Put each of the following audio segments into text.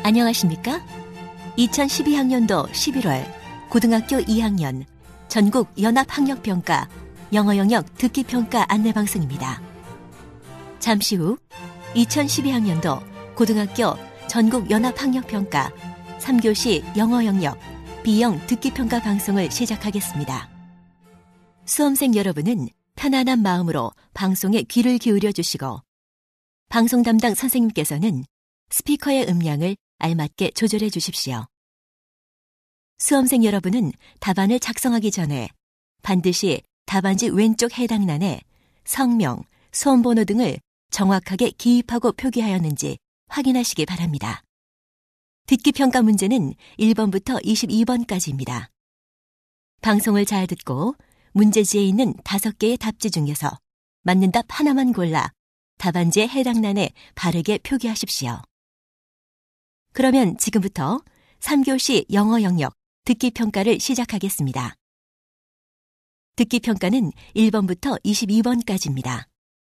안녕하십니까? 2012학년도 11월 고등학교 2학년 전국 연합학력평가 영어 영역 듣기평가 안내방송입니다. 잠시 후 2012학년도 고등학교 전국 연합학력평가 3교시 영어 영역 B형 듣기평가 방송을 시작하겠습니다. 수험생 여러분은 편안한 마음으로 방송에 귀를 기울여 주시고 방송 담당 선생님께서는 스피커의 음량을 알맞게 조절해 주십시오. 수험생 여러분은 답안을 작성하기 전에 반드시 답안지 왼쪽 해당란에 성명, 수험번호 등을 정확하게 기입하고 표기하였는지 확인하시기 바랍니다. 듣기평가 문제는 1번부터 22번까지입니다. 방송을 잘 듣고 문제지에 있는 5개의 답지 중에서 맞는 답 하나만 골라 답안지의 해당란에 바르게 표기하십시오. 그러면 지금부터 3교시 영어 영역 듣기평가를 시작하겠습니다. 듣기평가는 1번부터 22번까지입니다.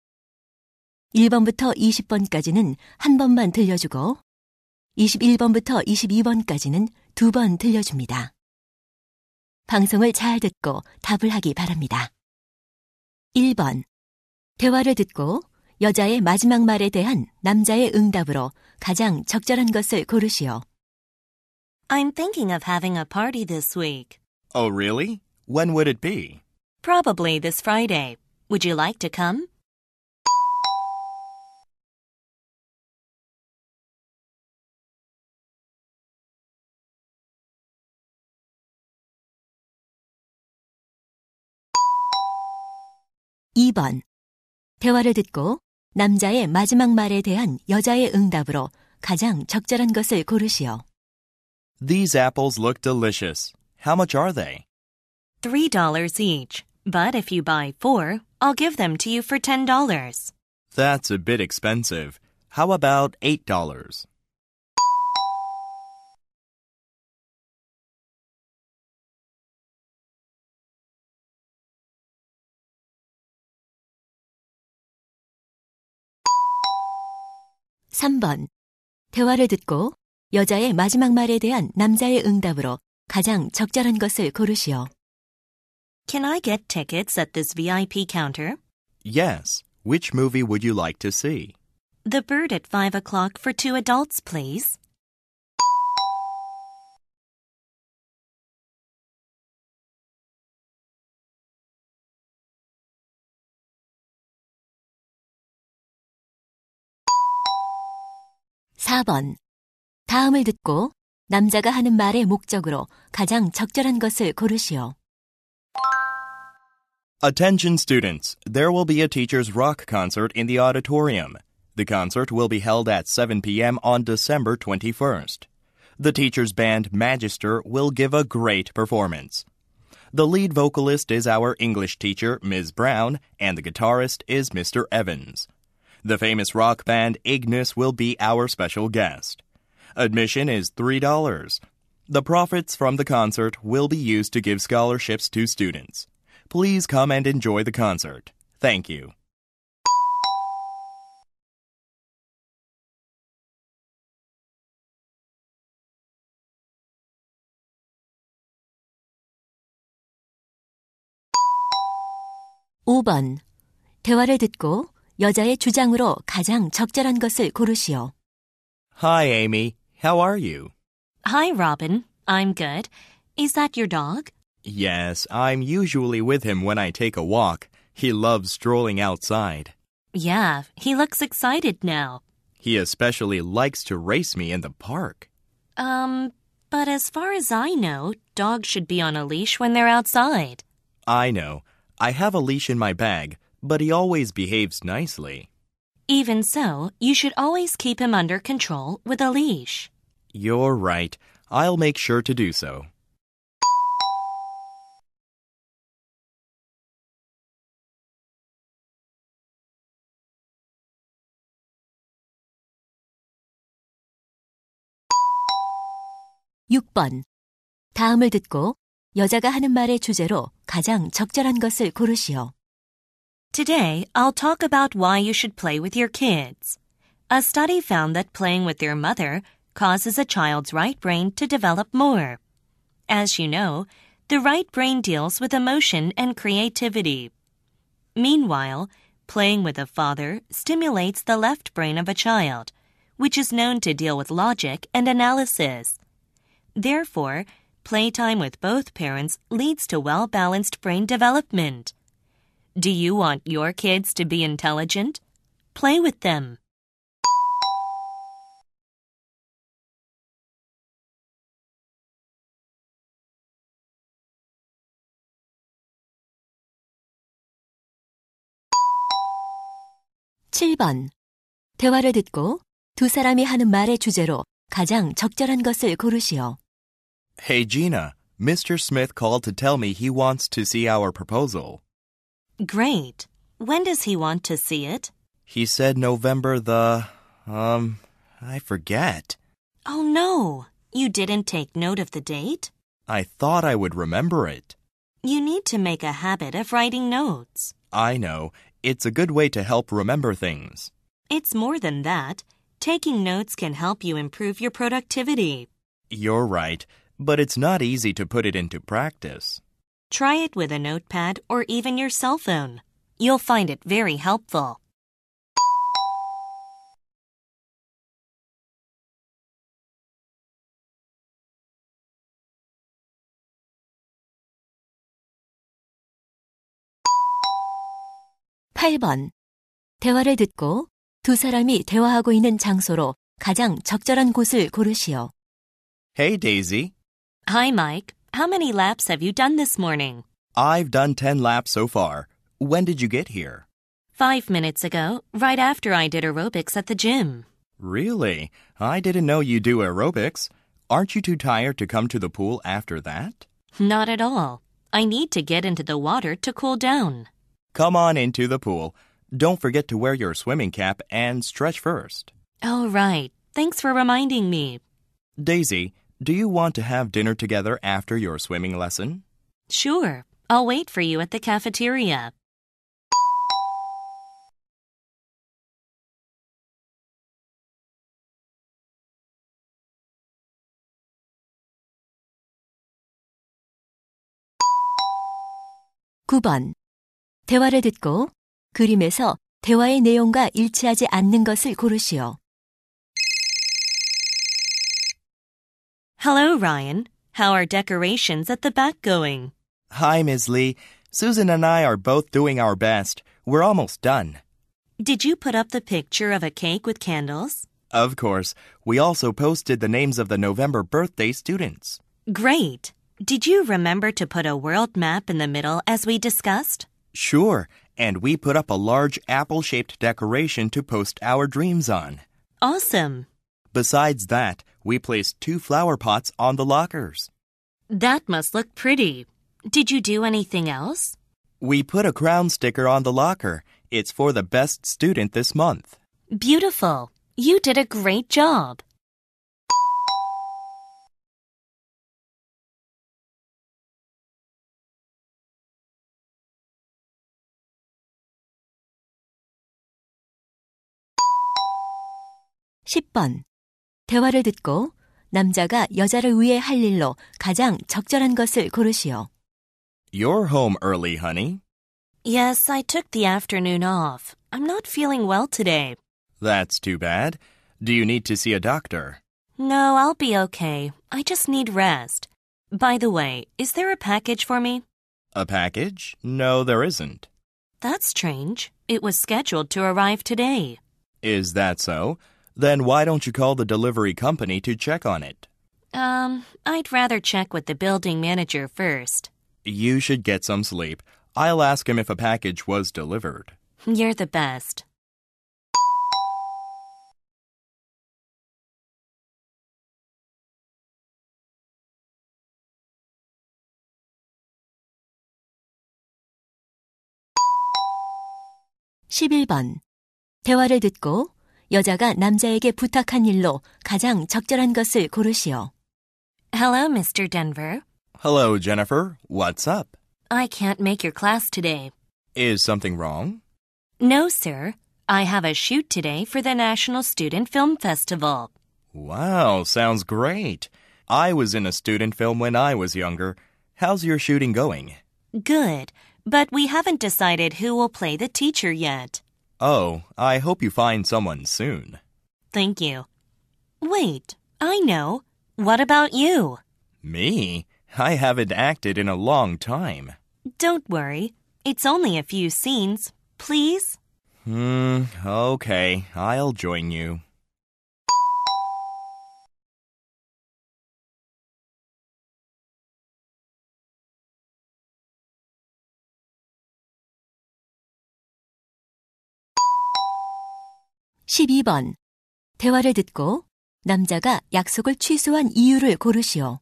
1번부터 20번까지는 한 번만 들려주고 21번부터 22번까지는 2번 들려줍니다. 방송을 잘 듣고 답을 하기 바랍니다. 1번. 대화를 듣고 여자의 마지막 말에 대한 남자의 응답으로 가장 적절한 것을 고르시오. I'm thinking of having a party this week. Oh, really? When would it be? Probably this Friday. Would you like to come? (2번) 대화를 듣고 남자의 마지막 말에 대한 여자의 응답으로 가장 적절한 것을 고르시오. These apples look delicious. How much are they? $3 each. But if you buy 4, I'll give them to you for $10. That's a bit expensive. How about $8? 3번. 대화를 듣고 여자의 마지막 말에 대한 남자의 응답으로 가장 적절한 것을 고르시오. Can I get tickets at this VIP counter? Yes. Which movie would you like to see? The Bird at 5 o'clock for 2 adults, please. (4번) 다음을 듣고 남자가 하는 말의 목적으로 가장 적절한 것을 고르시오. Attention students, there will be a teacher's rock concert in the auditorium. The concert will be held at 7 p.m. on December 21st. The teacher's band Magister will give a great performance. The lead vocalist is our English teacher, Ms. Brown, and the guitarist is Mr. Evans. The famous rock band Ignis will be our special guest. Admission is $3. The profits from the concert will be used to give scholarships to students. Please come and enjoy the concert. Thank you. (5번) 대화를 듣고 여자의 주장으로 가장 적절한 것을 고르시오. Hi, Amy. How are you? Hi, Robin. I'm good. Is that your dog? Yes, I'm usually with him when I take a walk. He loves strolling outside. Yeah, he looks excited now. He especially likes to race me in the park. But as far as I know, dogs should be on a leash when they're outside. I know. I have a leash in my bag, but he always behaves nicely. Even so, you should always keep him under control with a leash. You're right. I'll make sure to do so. (6번) 다음을 듣고 여자가 하는 말의 주제로 가장 적절한 것을 고르시오. Today, I'll talk about why you should play with your kids. A study found that playing with your mother causes a child's right brain to develop more. As you know, the right brain deals with emotion and creativity. Meanwhile, playing with a father stimulates the left brain of a child, which is known to deal with logic and analysis. Therefore, playtime with both parents leads to well-balanced brain development. Do you want your kids to be intelligent? Play with them. (7번) 대화를 듣고 두 사람이 하는 말의 주제로 가장 적절한 것을 고르시오. Hey Gina, Mr. Smith called to tell me he wants to see our proposal. Great. When does he want to see it? He said November I forget. Oh no, you didn't take note of the date? I thought I would remember it. You need to make a habit of writing notes. I know. It's a good way to help remember things. It's more than that. Taking notes can help you improve your productivity. You're right, but it's not easy to put it into practice. Try it with a notepad or even your cell phone. You'll find it very helpful. (8번) 대화를 듣고 두 사람이 대화하고 있는 장소로 가장 적절한 곳을 고르시오. Hey Daisy, Hi, Mike. How many laps have you done this morning? I've done 10 laps so far. When did you get here? 5 minutes ago, right after I did aerobics at the gym. Really? I didn't know you do aerobics. Aren't you too tired to come to the pool after that? Not at all. I need to get into the water to cool down. Come on into the pool. Don't forget to wear your swimming cap and stretch first. Oh, right. Thanks for reminding me. Daisy, do you want to have dinner together after your swimming lesson? Sure. I'll wait for you at the cafeteria. (9번) 대화를 듣고 그림에서 대화의 내용과 일치하지 않는 것을 고르시오. Hello, Ryan. How are decorations at the back going? Hi, Ms. Lee. Susan and I are both doing our best. We're almost done. Did you put up the picture of a cake with candles? Of course. We also posted the names of the November birthday students. Great. Did you remember to put a world map in the middle as we discussed? Sure. And we put up a large apple-shaped decoration to post our dreams on. Awesome. Besides that, we placed 2 flower pots on the lockers. That must look pretty. Did you do anything else? We put a crown sticker on the locker. It's for the best student this month. Beautiful. You did a great job. (10번) 대화를 듣고 남자가 여자를 위해 할 일로 가장 적절한 것을 고르시오. You're home early, honey. Yes, I took the afternoon off. I'm not feeling well today. That's too bad. Do you need to see a doctor? No, I'll be okay. I just need rest. By the way, is there a package for me? A package? No, there isn't. That's strange. It was scheduled to arrive today. Is that so? Then why don't you call the delivery company to check on it? I'd rather check with the building manager first. You should get some sleep. I'll ask him if a package was delivered. You're the best. (11번) 대화를 듣고 여자가 남자에게 부탁한 일로 가장 적절한 것을 고르시오. Hello, Mr. Denver. Hello, Jennifer. What's up? I can't make your class today. Is something wrong? No, sir. I have a shoot today for the National Student Film Festival. Wow, sounds great. I was in a student film when I was younger. How's your shooting going? Good, but we haven't decided who will play the teacher yet. Oh, I hope you find someone soon. Thank you. Wait, I know. What about you? Me? I haven't acted in a long time. Don't worry. It's only a few scenes. Please? Okay. I'll join you. (12번) 대화를 듣고 남자가 약속을 취소한 이유를 고르시오.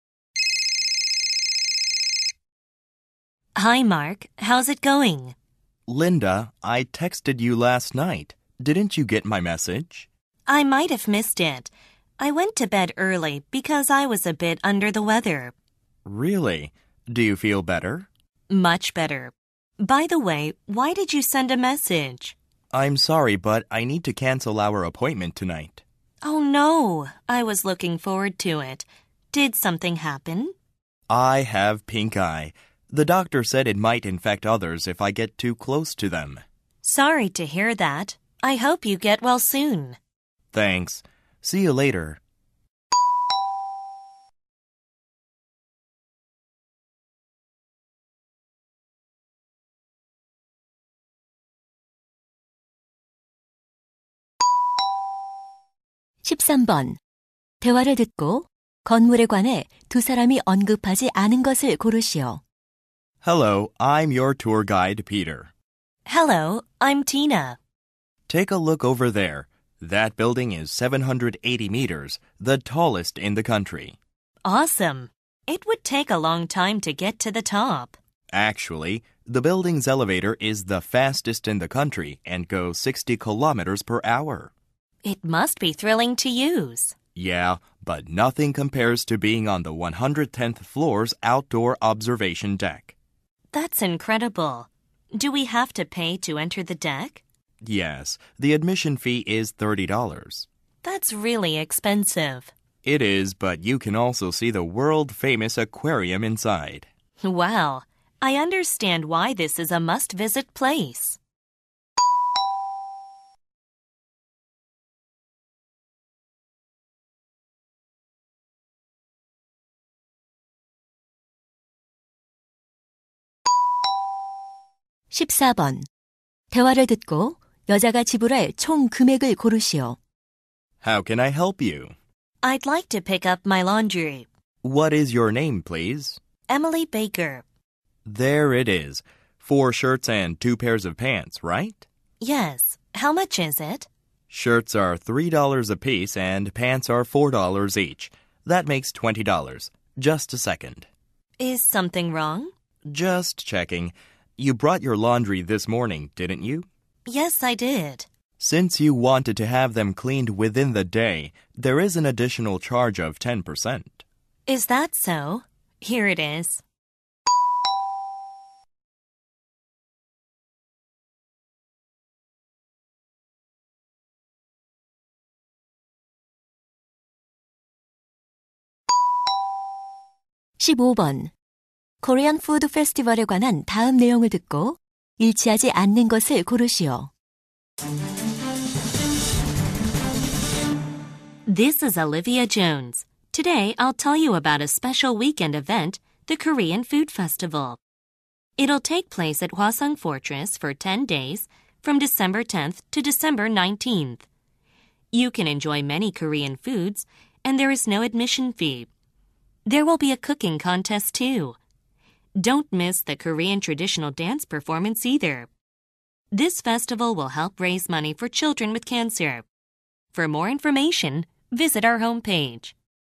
Hi, Mark. How's it going? Linda, I texted you last night. Didn't you get my message? I might have missed it. I went to bed early because I was a bit under the weather. Really? Do you feel better? Much better. By the way, why did you send a message? I'm sorry, but I need to cancel our appointment tonight. Oh, no. I was looking forward to it. Did something happen? I have pink eye. The doctor said it might infect others if I get too close to them. Sorry to hear that. I hope you get well soon. Thanks. See you later. (13번) 대화를 듣고 건물에 관해 두 사람이 언급하지 않은 것을 고르시오. Hello, I'm your tour guide, Peter. Hello, I'm Tina. Take a look over there. That building is 780 meters, the tallest in the country. Awesome. It would take a long time to get to the top. Actually, the building's elevator is the fastest in the country and goes 60 kilometers per hour. It must be thrilling to use. Yeah, but nothing compares to being on the 110th floor's outdoor observation deck. That's incredible. Do we have to pay to enter the deck? Yes, the admission fee is $30. That's really expensive. It is, but you can also see the world-famous aquarium inside. Wow. I understand why this is a must-visit place. (14번) 대화를 듣고 여자가 지불할 총 금액을 고르시오. How can I help you? I'd like to pick up my laundry. What is your name, please? Emily Baker. There it is. 4 shirts and 2 pairs of pants, right? Yes. How much is it? Shirts are $3 a piece and pants are $4 each. That makes $20. Just a second. Is something wrong? Just checking. You brought your laundry this morning, didn't you? Yes, I did. Since you wanted to have them cleaned within the day, there is an additional charge of 10%. Is that so? Here it is. (15번) 코리안 푸드 페스티벌에 관한 다음 내용을 듣고 일치하지 않는 것을 고르시오. This is Olivia Jones. Today, I'll tell you about a special weekend event, the Korean Food Festival. It'll take place at Hwasong Fortress for 10 days, from December 10th to December 19th. You can enjoy many Korean foods, and there is no admission fee. There will be a cooking contest, too. Don't miss the Korean traditional dance performance either. This festival will help raise money for children with cancer. For more information, visit our homepage.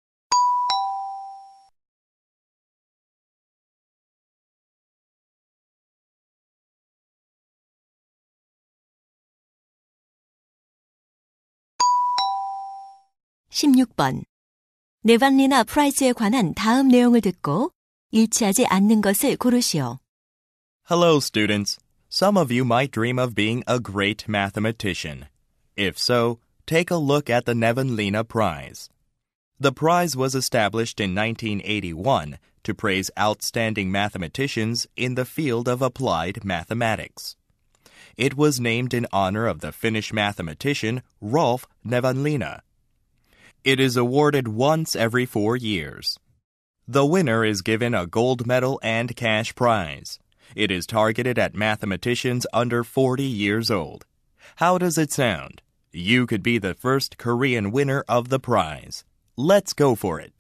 (16번) 네반리나 프라이즈에 관한 다음 내용을 듣고 일치하지 않는 것을 고르시오. Hello, students. Some of you might dream of being a great mathematician. If so, take a look at the Nevanlinna Prize. The prize was established in 1981 to praise outstanding mathematicians in the field of applied mathematics. It was named in honor of the Finnish mathematician Rolf Nevanlinna. It is awarded once every 4 years. The winner is given a gold medal and cash prize. It is targeted at mathematicians under 40 years old. How does it sound? You could be the first Korean winner of the prize. Let's go for it.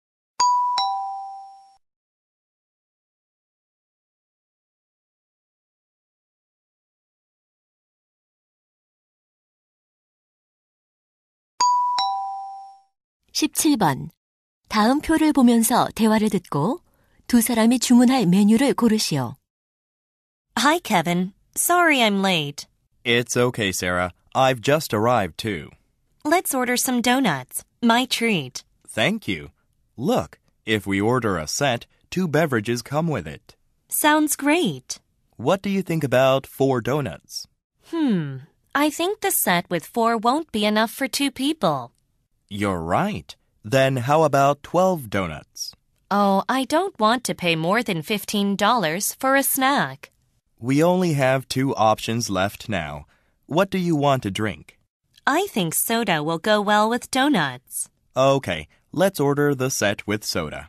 (17번) 다음 표를 보면서 대화를 듣고 두 사람이 주문할 메뉴를 고르시오. Hi, Kevin. Sorry I'm late. It's okay, Sarah. I've just arrived too. Let's order some donuts. My treat. Thank you. Look, if we order a set, 2 beverages come with it. Sounds great. What do you think about 4 donuts? I think the set with 4 won't be enough for 2 people. You're right. Then how about 12 donuts? Oh, I don't want to pay more than $15 for a snack. We only have 2 options left now. What do you want to drink? I think soda will go well with donuts. Okay, let's order the set with soda.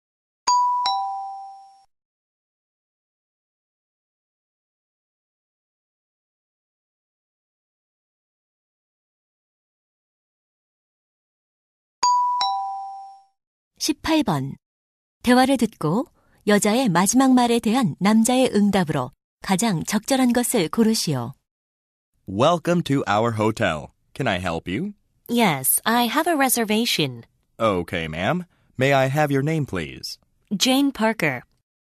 (18번) 대화를 듣고 여자의 마지막 말에 대한 남자의 응답으로 가장 적절한 것을 고르시오. Welcome to our hotel. Can I help you? Yes, I have a reservation. Okay, ma'am. May I have your name, please? Jane Parker.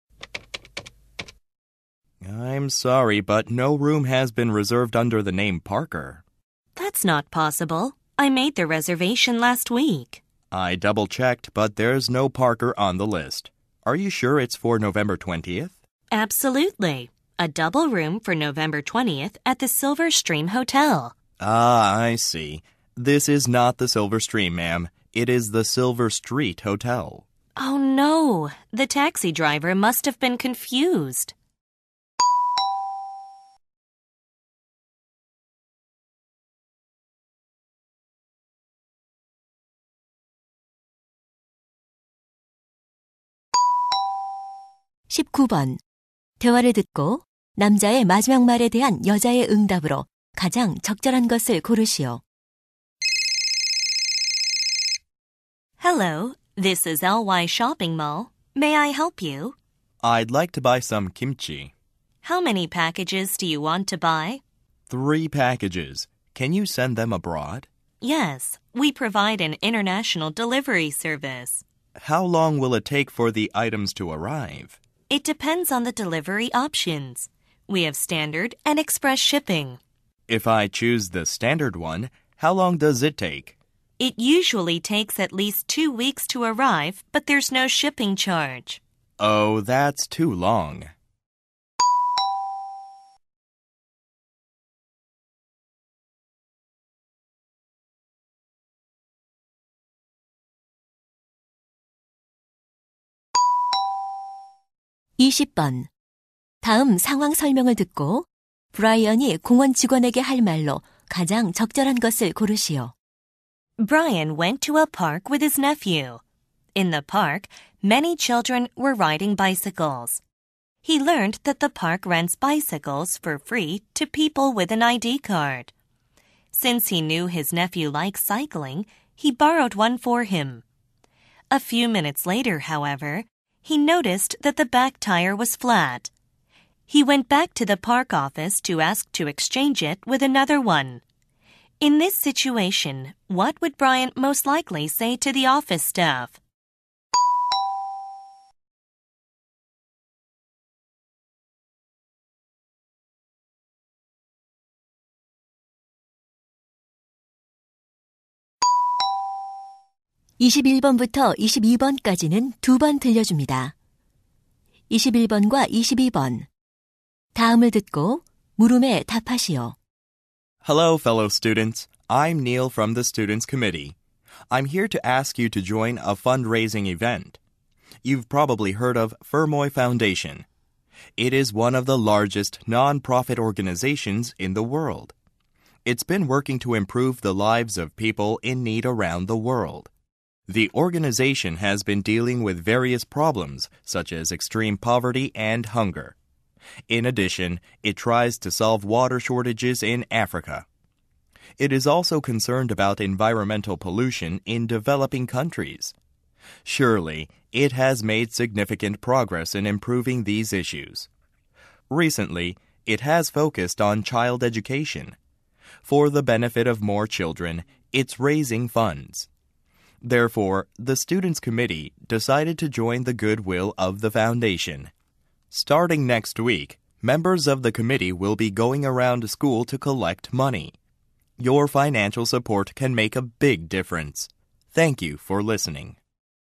I'm sorry, but no room has been reserved under the name Parker. That's not possible. I made the reservation last week. I double-checked, but there's no Parker on the list. Are you sure it's for November 20th? Absolutely. A double room for November 20th at the Silver Stream Hotel. Ah, I see. This is not the Silver Stream, ma'am. It is the Silver Street Hotel. Oh, no. The taxi driver must have been confused. (19번) 대화를 듣고 남자의 마지막 말에 대한 여자의 응답으로 가장 적절한 것을 고르시오. Hello, this is LY Shopping Mall. May I help you? I'd like to buy some kimchi. How many packages do you want to buy? 3 packages. Can you send them abroad? Yes, we provide an international delivery service. How long will it take for the items to arrive? It depends on the delivery options. We have standard and express shipping. If I choose the standard one, how long does it take? It usually takes at least 2 weeks to arrive, but there's no shipping charge. Oh, that's too long. (20번) 다음 상황 설명을 듣고 브라이언이 공원 직원에게 할 말로 가장 적절한 것을 고르시오. Brian went to a park with his nephew. In the park, many children were riding bicycles. He learned that the park rents bicycles for free to people with an ID card. Since he knew his nephew likes cycling, he borrowed one for him. A few minutes later, however, he noticed that the back tire was flat. He went back to the park office to ask to exchange it with another one. In this situation, what would Brian most likely say to the office staff? (21번부터 22번까지는 2번 들려줍니다. 21번과 22번 다음을 듣고 물음에 답하시오. Hello, fellow students. I'm Neil from the Students Committee. I'm here to ask you to join a fundraising event. You've probably heard of Fermoy Foundation. It is one of the largest non-profit organizations in the world. It's been working to improve the lives of people in need around the world. The organization has been dealing with various problems such as extreme poverty and hunger. In addition, it tries to solve water shortages in Africa. It is also concerned about environmental pollution in developing countries. Surely, it has made significant progress in improving these issues. Recently, it has focused on child education. For the benefit of more children, it's raising funds. Therefore, the Students' Committee decided to join the goodwill of the foundation. Starting next week, members of the committee will be going around school to collect money. Your financial support can make a big difference. Thank you for listening.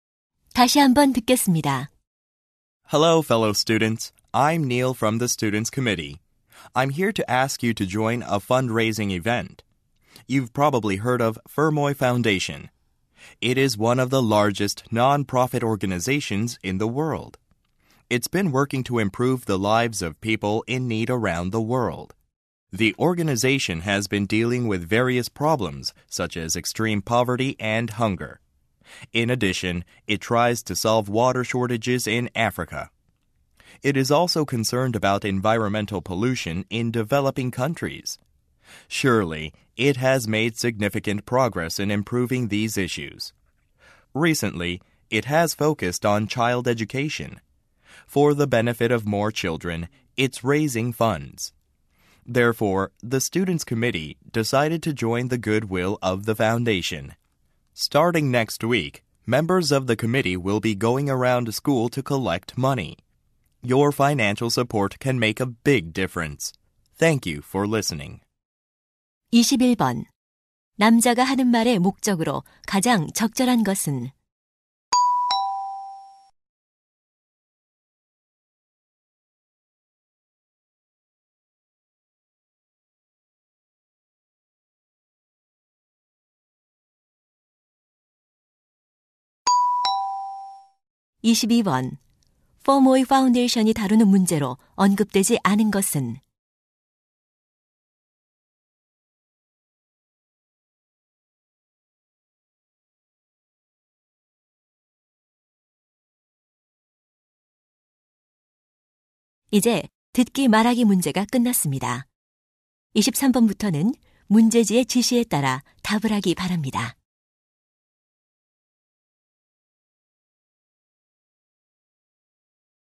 다시 한번 듣겠습니다. Hello, fellow students. I'm Neil from the Students' Committee. I'm here to ask you to join a fundraising event. You've probably heard of Fermoy Foundation. It is one of the largest non-profit organizations in the world. It's been working to improve the lives of people in need around the world. The organization has been dealing with various problems such as extreme poverty and hunger. In addition, it tries to solve water shortages in Africa. It is also concerned about environmental pollution in developing countries. Surely, it has made significant progress in improving these issues. Recently, it has focused on child education. For the benefit of more children, it's raising funds. Therefore, the Students' Committee decided to join the goodwill of the foundation. Starting next week, members of the committee will be going around school to collect money. Your financial support can make a big difference. Thank you for listening. 21번. 남자가 하는 말의 목적으로 가장 적절한 것은? (22번) 퍼모이 파운데이션이 다루는 문제로 언급되지 않은 것은? 이제 듣기 말하기 문제가 끝났습니다. 23번부터는 문제지의 지시에 따라 답을 하기 바랍니다.